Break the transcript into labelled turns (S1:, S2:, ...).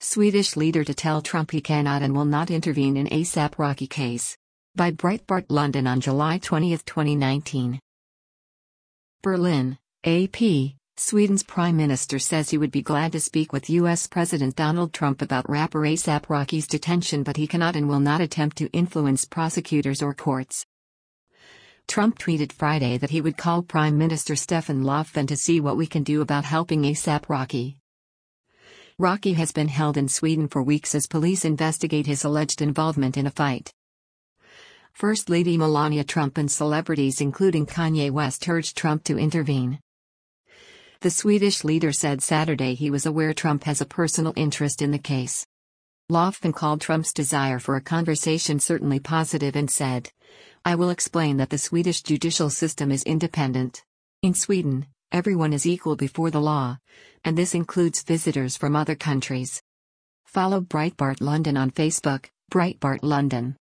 S1: Swedish leader to tell Trump he cannot and will not intervene in ASAP Rocky case. By Breitbart London on July 20, 2019. Berlin, AP. Sweden's Prime Minister says he would be glad to speak with U.S. President Donald Trump about rapper ASAP Rocky's detention, but he cannot and will not attempt to influence prosecutors or courts. Trump tweeted Friday that he would call Prime Minister Stefan Löfven to see what we can do about helping ASAP Rocky. Rocky has been held in Sweden for weeks as police investigate his alleged involvement in a fight. First Lady Melania Trump and celebrities including Kanye West urged Trump to intervene. The Swedish leader said Saturday he was aware Trump has a personal interest in the case. Löfven called Trump's desire for a conversation certainly positive and said, "I will explain that the Swedish judicial system is independent. In Sweden, everyone is equal before the law, and this includes visitors from other countries." Follow Breitbart London on Facebook, Breitbart London.